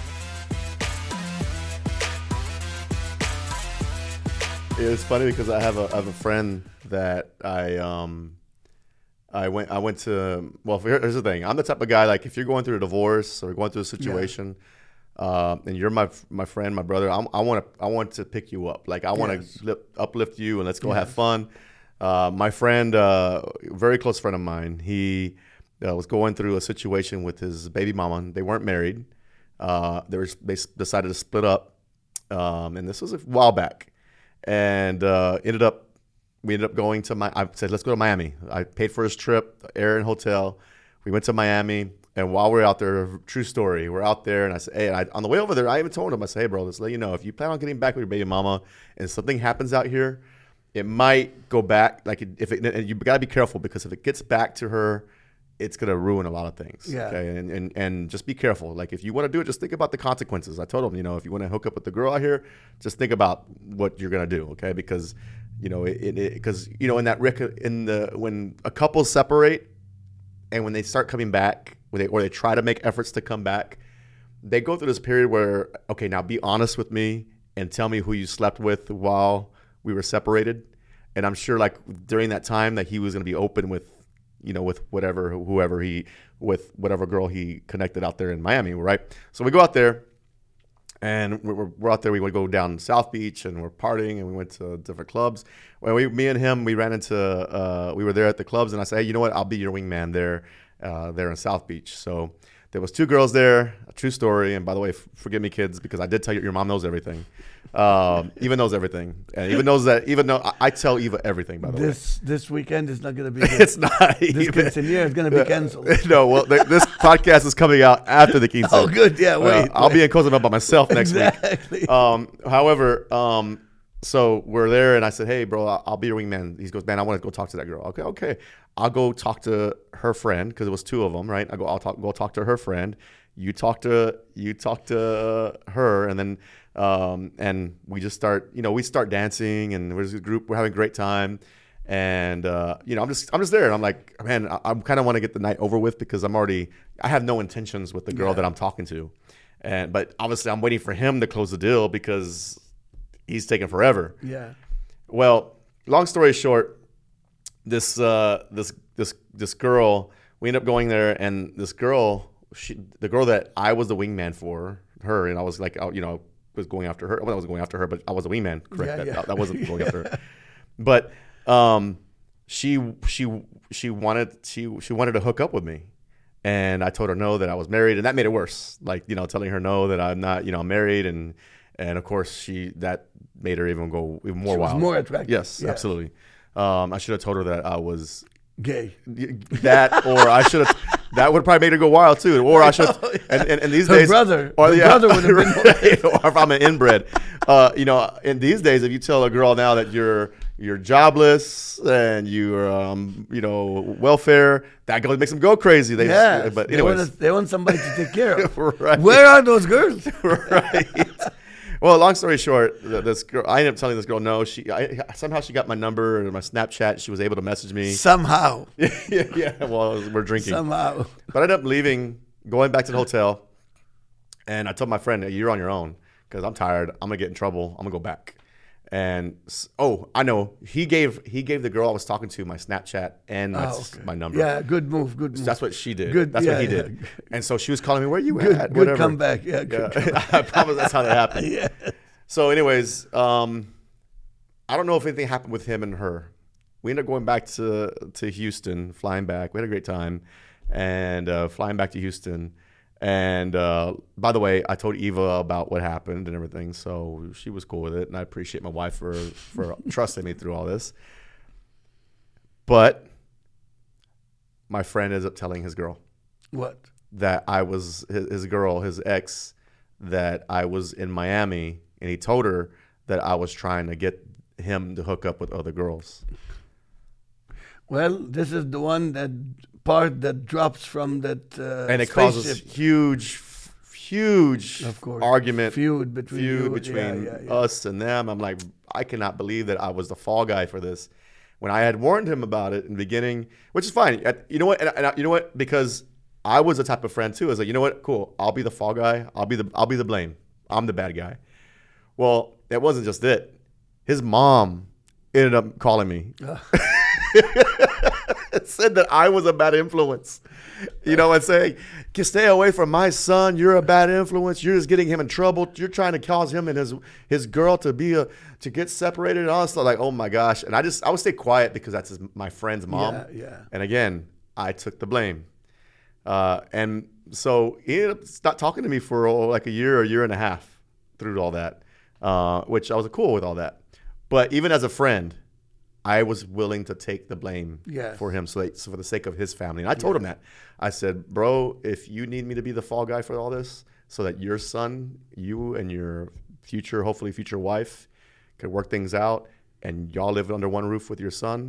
It's funny because I have a I have a friend that I um I went I went to well here- here's the thing. I'm the type of guy, like if you're going through a divorce or going through a situation, uh, and you're my my friend, my brother, I'm, I want to I want to pick you up. Like I want Yes. to uplift you and let's go have fun. Uh, my friend, uh, very close friend of mine, he uh, was going through a situation with his baby mama. They weren't married. Uh, they were they s- decided to split up, um, and this was a while back. And uh, ended up, we ended up going to my. I said, let's go to Miami. I paid for his trip, air and hotel. We went to Miami, and while we we're out there, true story, we're out there, and I said, hey, and I, on the way over there, I even told him, I said, hey, bro, let's let you know, if you plan on getting back with your baby mama, and something happens out here, it might go back. Like if it, and you gotta be careful because if it gets back to her, it's gonna ruin a lot of things. Yeah. Okay. And, and and just be careful. Like if you want to do it, just think about the consequences. I told him, you know, if you want to hook up with the girl out here, just think about what you're gonna do. Okay. Because, you know, it because you know in that rec- in the when a couple separate and when they start coming back, when they or they try to make efforts to come back, they go through this period where okay, now be honest with me and tell me who you slept with while we were separated. And I'm sure like during that time that he was gonna be open with. You know, with whatever, whoever he, with whatever girl he connected out there in Miami, right? So we go out there, and we're, we're out there. We would go down South Beach, and we're partying, and we went to different clubs. Well, we, me and him, we ran into, uh, we were there at the clubs, and I said, hey, you know what? I'll be your wingman there, uh, there in South Beach. So there was two girls there, a true story. And by the way, f- forgive me, kids, because I did tell you your mom knows everything. Um, Eva knows everything, and even knows that. Even though I, I tell Eva everything, by the This way, this weekend is not going to be good. it's not. This even, quinceañera is going to be canceled. No, well, th- this podcast is coming out after the quinceañera. Oh, good. Yeah, wait. Uh, I'll wait. be in Cozumel by myself next exactly. week. Um, however, um, so we're there, and I said, "Hey, bro, I'll, I'll be your wingman." He goes, "Man, I want to go talk to that girl." Okay, okay. I'll go talk to her friend because it was two of them, right? I go, I'll talk, go talk to her friend. You talk to you talk to her, and then um, and we just start, you know, we start dancing, and we're just a group. We're having a great time. And uh, you know, I'm just I'm just there, and I'm like, man, I, I kind of want to get the night over with because I'm already I have no intentions with the girl Yeah. that I'm talking to, and but obviously I'm waiting for him to close the deal because he's taking forever. Yeah. Well, long story short, this uh, this this this girl, we end up going there, and this girl, she the girl that I was the wingman for her, and I was like, I, you know, was going after her. Well, I was going after her, but I was a wingman. Correct. Yeah, that, yeah. that wasn't going after her, but. Um, she she she wanted she she wanted to hook up with me, and I told her no, that I was married, and that made it worse. Like, you know, telling her no, that I'm not, you know, I'm married, and and of course she that made her even go even more She was wild. more attractive. Yes, Yeah. absolutely. Um, I should have told her that I was Gay. that, or I should have. That would probably make her go wild too. Or I should. Oh, yeah. and, and, and these Her days, brother. or Her yeah, brother would have been right. Or if I'm an inbred, uh, you know, in these days, if you tell a girl now that you're you're jobless and you're, um, you know, welfare, that goes makes them go crazy. They, Yeah. but they, anyways, want they want somebody to take care of. right. Where are those girls? right. Well, long story short, th- this girl, I ended up telling this girl no. She I, somehow she got my number and my Snapchat. She was able to message me. Somehow. yeah, yeah. Well, we're drinking. Somehow. But I ended up leaving, going back to the hotel, and I told my friend, hey, "You're on your own because I'm tired. I'm gonna get in trouble. I'm gonna go back." And s- oh, I know he gave he gave the girl I was talking to my Snapchat and my, Oh, s- okay. my number. Yeah, good move. Good So move. that's what she did. Good- That's yeah, what he yeah. did. And so she was calling me, "Where you good, at?" good Whatever. comeback. Yeah, good Yeah. comeback. I promise that's how that happened. yeah. So, anyways, um, I don't know if anything happened with him and her. We ended up going back to to Houston, flying back. We had a great time, and uh, flying back to Houston. And uh, by the way, I told Eva about what happened and everything, so she was cool with it, and I appreciate my wife for for trusting me through all this. But my friend ends up telling his girl What? that I was his, his girl, his ex, that I was in Miami, and he told her that I was trying to get him to hook up with other girls. Well, this is the one that part that drops from that uh, And it causes spaceship. huge, huge Of course. argument, feud between feud you. between yeah, yeah, yeah. us and them. I'm like, I cannot believe that I was the fall guy for this. When I had warned him about it in the beginning, which is fine. You know what? And, and you know what? Because I was the type of friend too. I was like, you know what? Cool. I'll be the fall guy. I'll be the I'll be the blame. I'm the bad guy. Well, that wasn't just it. His mom ended up calling me. Said that I was a bad influence. You know, and saying, stay away from my son. You're a bad influence. You're just getting him in trouble. You're trying to cause him and his his girl to be a to get separated and all this stuff. Like, oh my gosh. And I just I would stay quiet because that's his, my friend's mom. Yeah, yeah. And again, I took the blame. Uh, and so he ended up not talking to me for oh, like a year or a year and a half through all that, uh, which I was cool with all that. But even as a friend, I was willing to take the blame Yes. for him so, that, so for the sake of his family. And I told him that. I said, bro, if you need me to be the fall guy for all this so that your son, you and your future, hopefully future wife, can work things out and y'all live under one roof with your son,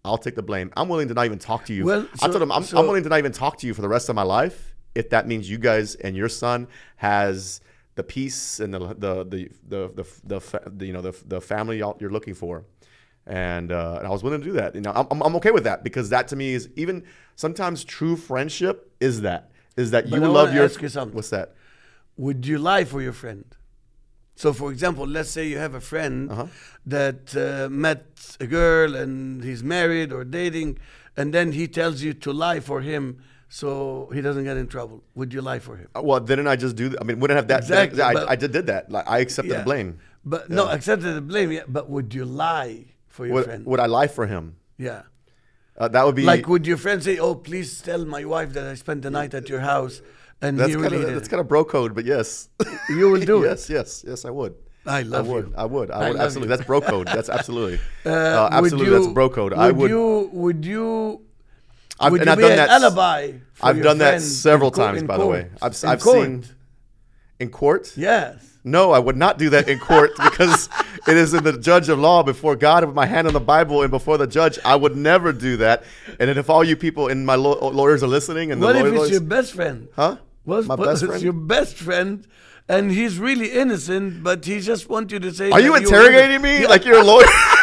I'll take the blame. I'm willing to not even talk to you. Well, I so- told him I'm, so- I'm willing to not even talk to you for the rest of my life if that means you guys and your son has the peace and the the the the the, the, fa- the you know the the family y'all- you're looking for. And, uh, and I was willing to do that. You know, I'm I'm okay with that because that to me is even sometimes true friendship is that is that you But I love wanna your. ask you something. What's that? Would you lie for your friend? So, for example, let's say you have a friend Uh-huh. that uh, met a girl and he's married or dating, and then he tells you to lie for him so he doesn't get in trouble. Would you lie for him? Uh, Well, didn't I just do? Th- I mean, wouldn't have that. Exactly, I, but- I did did that. Like I accepted Yeah. the blame. But no, Yeah. accepted the blame. Yeah, but would you lie for your Would, friend? would I lie for him? Yeah. Uh, that would be Like, would your friend say, "Oh, please tell my wife that I spent the night at your house," and That's he kind really of did that's it? kind of bro code, but yes, You will do it. yes, yes, yes. I would. I love I would. you. I would. I I would love absolutely. you. That's bro code. That's absolutely. Uh, Uh, would absolutely, you- that's bro code. I would. You, would you? I've, would and you I've be done an that. alibi? For I've your done that friend several in co- times, in by the way. court? I've In I've court. seen in court. Yes. No, I would not do that in court because it is in the judge of law before God with my hand on the Bible and before the judge. I would never do that. And then if all you people in my law- lawyers are listening and What the if lawyer- it's lawyers, your best friend? huh? What My if best it's friend? your best friend, and he's really innocent, but he just wants you to say. Are that you were interrogating innocent? me like you're a lawyer?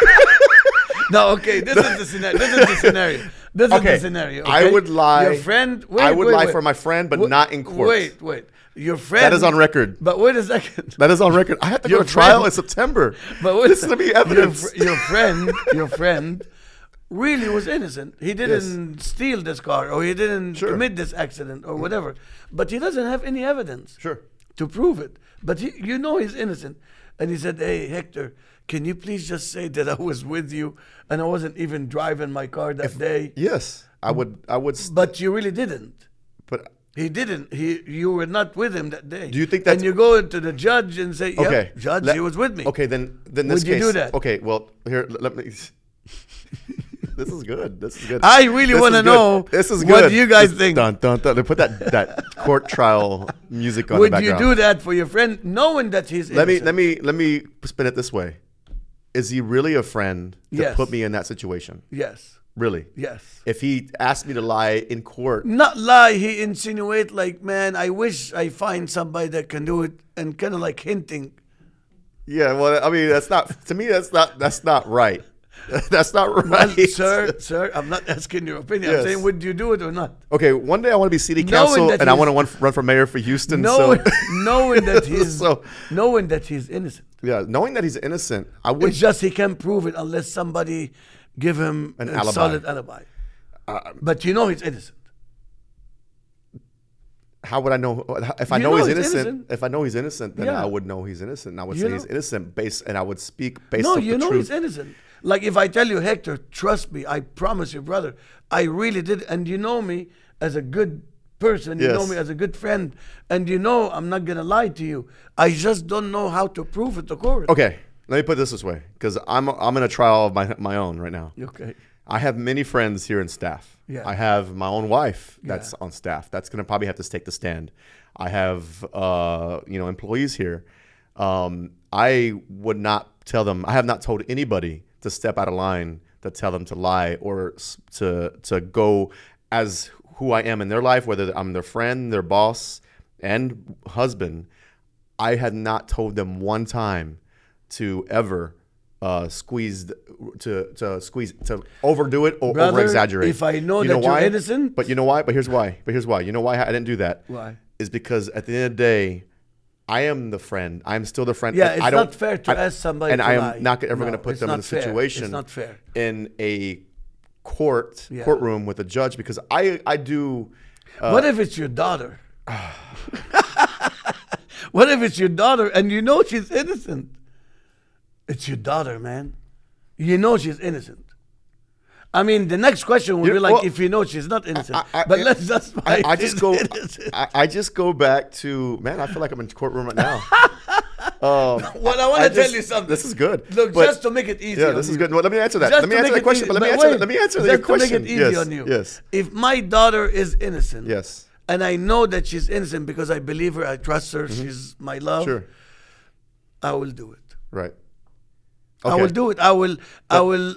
No, okay. This is the scenario. This is the scenario. This Okay, is the scenario. I okay? would lie- Your friend. Wait, I would wait, lie wait. for my friend, but Wait, not in court. Wait, wait. Your friend. That is on record. But wait a second. That is on record. I have to Your go to trial friend- in September. But wait, this is to be your, evidence. fr- your friend, your friend, really was innocent. He didn't steal this car, or he didn't Sure. commit this accident, or whatever. But he doesn't have any evidence Sure. to prove it. But he, you know he's innocent. And he said, "Hey, Hector, can you please just say that I was with you and I wasn't even driving my car that day?" Yes, I would. I would. st- But you really didn't. But He didn't. He, you were not with him that day. Do you think And that's- you go to the judge and say, "Yep, okay, judge, let- he was with me." Okay, then then this Would you case. do that? Okay, well here let, let me. This is good. This is good. I really This wanna is good. know This is what good. you guys This- think. Dun, dun, dun. They put that that court trial music on Would the you background. do that for your friend, knowing that he's Let me innocent? let me let me spin it this way. Is he really a friend to Yes. put me in that situation? Yes, Really? yes. If he asked me to lie in court, Not lie. He insinuate like, "Man, I wish I find somebody that can do it," and kind of like hinting. yeah. Well, I mean, that's not to me. That's not that's not right. That's not Well, right, sir, sir, I'm not asking your opinion. Yes. I'm saying, would you do it or not? Okay, one day I want to be city Knowing council that and I he's- want to run for mayor for Houston. Knowing, so knowing that he's So- knowing that he's innocent. yeah, knowing that he's innocent, I would. It's just he can't prove it unless somebody give him An a alibi. solid alibi. Uh, But you know he's innocent. how would I know if I You know, know he's, he's innocent, innocent. If I know he's innocent, then Yeah. I would know he's innocent. And I would You say know- he's innocent based, and I would speak based No, on you the know truth. he's innocent. Like if I tell you, Hector, trust me, I promise you, brother, I really did, and you know me as a good person, you know Yes. me as a good friend, and you know I'm not gonna lie to you. I just don't know how to prove it to court. Okay, let me put this this way, because I'm I'm in a trial of my my own right now. Okay. I have many friends here in staff. Yeah. I have my own wife that's Yeah. on staff. That's going to probably have to take the stand. I have, uh, you know, employees here. Um, I would not tell them. I have not told anybody to step out of line to tell them to lie or s- to to go as who I am in their life, whether I'm their friend, their boss, and husband. I had not told them one time to ever uh, squeeze th- to to squeeze to overdo it or Brother, over exaggerate. if I know that you're innocent- but you know why? But here's why. But here's why. You know why I didn't do that? Why? Is because at the end of the day, I am the friend. I'm still the friend. Yeah, and it's I don't, not fair to I- ask somebody and to I am lie. not ever No, going to put it's them in not a fair. situation It's not fair. in a court Yeah. courtroom with a judge because I I do. Uh, What if it's your daughter? What if it's your daughter and you know she's innocent? It's your daughter, man. You know she's innocent. I mean, the next question would You- be like, well, if you know she's not innocent. I- I- but let's just I, find I just she's go. innocent. I, I just go back to man. I feel like I'm in the courtroom right now. Um, Well, I wanna tell just- you something. This is good. Look, But- just to make it easy yeah, on this is you. good. Well, let me answer that. Just Let me to answer make that it question. easy- But let me but answer. wait, Let me answer just your to question. make it easy yes. on you. Yes. If my daughter is innocent, Yes. and I know that she's innocent because I believe her, I trust her, she's my love, Sure. I will do it. Right. I Okay. will do it. I will. I will.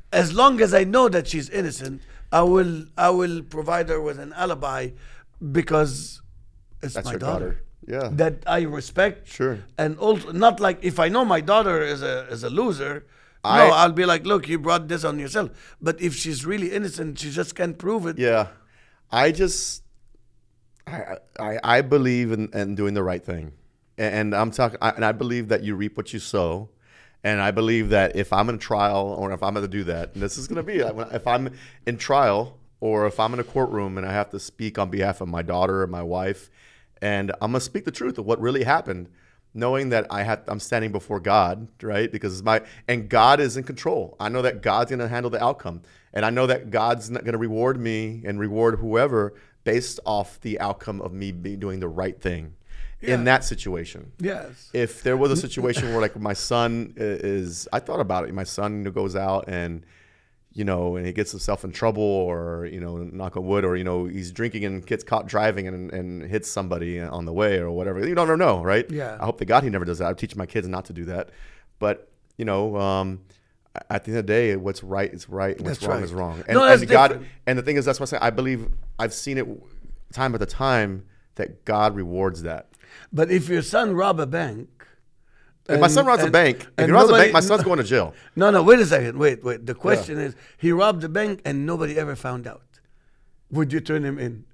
as long as I know that she's innocent, I will I will provide her with an alibi because it's That's my your daughter. daughter. Yeah. That I respect. Sure. And also, not like if I know my daughter is a is a loser, I- no, I'll be like, look, you brought this on yourself. But if she's really innocent, she just can't prove it. Yeah. I just, I, I, I believe in, in doing the right thing. And, and I'm talking, I, and I believe that you reap what you sow. And I believe that if I'm in trial or if I'm going to do that, and this is going to be, if I'm in trial or if I'm in a courtroom and I have to speak on behalf of my daughter or my wife, and I'm going to speak the truth of what really happened, knowing that I have, I'm standing before God, right? Because it's my, and God is in control. I know that God's going to handle the outcome. And I know that God's not going to reward me and reward whoever based off the outcome of me be doing the right thing Yeah. in that situation. Yes. If there was a situation where like my son i- is, I thought about it. My son goes out and, you know, and he gets himself in trouble or, you know, knock on wood, or, you know, he's drinking and gets caught driving and, and hits somebody on the way or whatever. You don't ever know, right? Yeah. I hope to God he never does that. I teach my kids not to do that. But, you know, um, at the end of the day, what's right is right and what's That's wrong right. is wrong. And, No, that's and God, different. and the thing is, that's what I'm saying. I believe I've seen it time after time that God rewards that. But if your son rob a bank, If my son robs a and- bank, if and he robs a nobody- bank, my son's going to jail. No, no, wait a second. Wait, wait. The question is, he robbed the bank and nobody ever found out. Would you turn him in?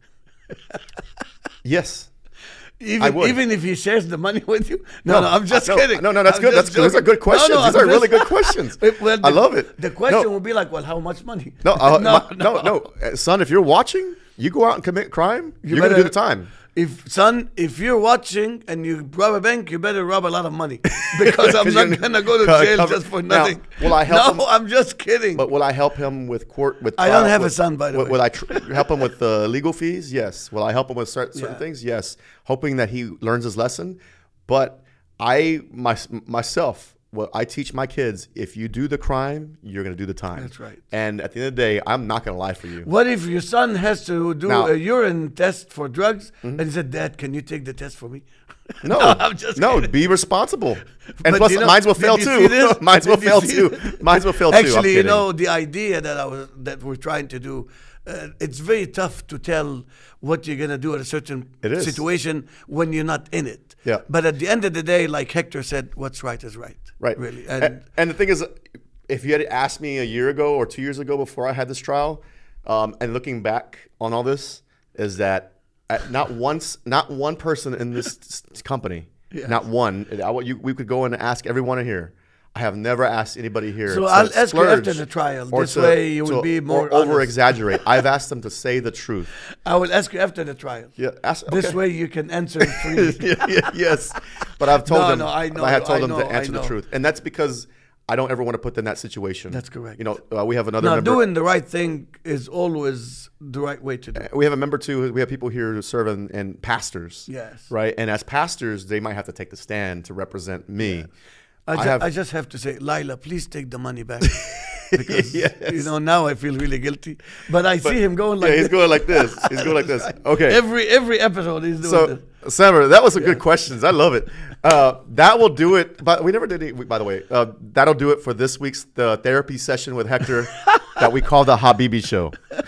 Yes. Even, I would. even if he shares the money with you? No, no, No, I'm just no, kidding. no, no, that's I'm good. just That's good. Those are joking. good questions. No, no, These I'm are really just- good questions. Well, I the- love it. The question No. will be like, well, how much money? No, uh, no, no, no, Uh, son. If you're watching, you go out and commit crime. You are gonna better- do the time. If son, if you're watching and you rob a bank, you better rob a lot of money because I'm 'Cause not you're gonna go to co- jail cover- just for Now, nothing. will I help No, him? I'm just kidding. But will I help him with court? With I don't trial- have a with- son, by the will, way. Will I tr- help him with uh, legal fees? Yes. Will I help him with certain, certain Yeah. things? Yes. Hoping that he learns his lesson. But I my, myself, well, I teach my kids: if you do the crime, you're going to do the time. That's right. And at the end of the day, I'm not going to lie for you. What if your son has to do Now- a urine test for drugs and he said, Dad, can you take the test for me? No, I'm just no. kidding. Be responsible. And But plus, you know, mines will did fail you too. see this? Mines will Did you fail see too. this? Mines will fail too. I'm Actually, you kidding. know, the idea that I was that we're trying to do, uh, it's very tough to tell what you're gonna do at a certain It is. situation when you're not in it. Yeah. But at the end of the day, like Hector said, what's right is right. Right. Really. And, And, and the thing is, if you had asked me a year ago or two years ago before I had this trial, um, and looking back on all this, is that at not once, not one person in this s- company, Yes. not one. I, want you, we could go and ask everyone in here. I have never asked anybody here. So to I'll ask you splurge after the trial. or This way you will to- be more or over honest. exaggerate. I've asked them to say the truth. I will ask you after the trial. Yeah, ask, This okay. way you can answer freely. Yeah, yeah, yes, but I've told No, them. no, I know, I have told I them know, to I answer the know. truth, and that's because I don't ever want to put them in that situation. That's correct. You know, uh, we have another Now, member. doing the right thing is always the right way to do it. we have a member too. We have people here who serve in, in pastors. Yes. Right, and as pastors, they might have to take the stand to represent me. I, I ju- have- I just have to say, Lila, please take the money back. Because, Yes. you know, now I feel really guilty. But I see him going like yeah, he's this. going like this. He's going like this. Okay. Every every episode he's doing So, this. Sammer, that was some good questions. I love it. Uh, that will do it. But we never did it. By the way, uh, that'll do it for this week's the therapy session with Hector that we call the Habibi Show.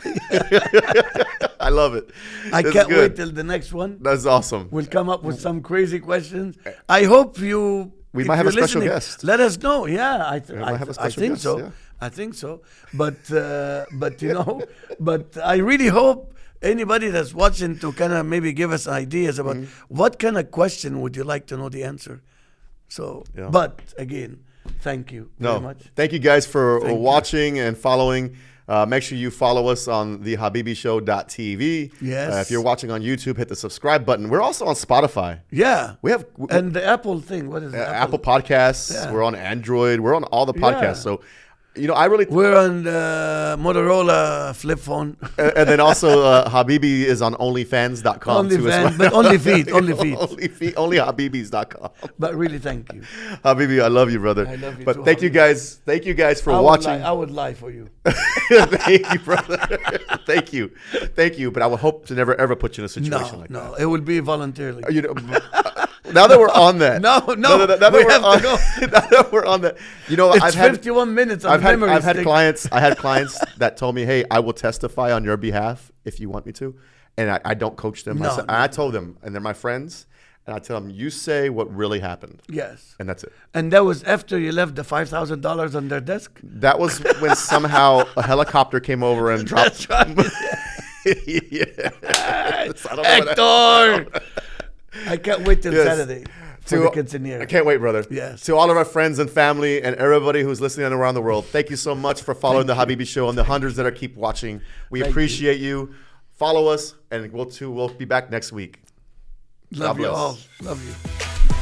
I love it. I This is can't good. wait till the next one. That's awesome. We'll come up with some crazy questions. I hope you. We if might have a you're special listening, guest. Let us know. Yeah, I, th- We I, might have a I special think guest, so. yeah. I think so. But uh, but you know, but I really hope anybody that's watching to kind of maybe give us ideas about Mm-hmm. what kind of question would you like to know the answer. So, Yeah. but again, thank you No, very much. thank you guys for Thank you. watching and following. Uh, make sure you follow us on the habibi show dot t v. Yes. Uh, if you're watching on YouTube, hit the subscribe button. We're also on Spotify. Yeah. We have w- And the Apple thing, what is uh, it? Apple Podcasts. Yeah. We're on Android. We're on all the podcasts. Yeah. So, you know, I really. We're on the Motorola flip phone. and, and then also, uh, Habibi is on onlyfans dot com too. as OnlyFans, well. but only feet, only feet. only feet, only habibis dot com. But really, thank you. Habibi, I love you, brother. I love you but too, thank you Habibi. guys. Thank you guys for I would, watching. lie, I would lie for you. Thank you, brother. Thank you, thank you. But I would hope to never ever put you in a situation No, like no, that. it will be voluntarily. You know, now that we're on that. No, no, now that, now that we we're have on, to go. now that we're on that. You know, It's I've had fifty-one minutes on I've had memory I've had stick. clients I had clients that told me, "Hey, I will testify on your behalf if you want me to," and I, I don't coach them. No, I, said, no, I told them, and they're my friends, and I tell them, "You say what really happened," Yes. and that's it. And that was after you left the five thousand dollars on their desk? That was when somehow a helicopter came over and dropped. That's right. Yes. I don't know what I- Hector! I can't wait till Yes. Saturday for the quinceañera. I can't wait, brother. Yes. To all of our friends and family and everybody who's listening around the world, thank you so much for following Thank the Habibi Show and the hundreds that are keep watching. We Thank appreciate you. Follow us, and we'll too. We'll be back next week. Love God you bless. all. Love you.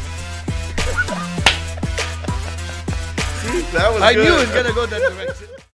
That was I good. knew it was going to go that direction.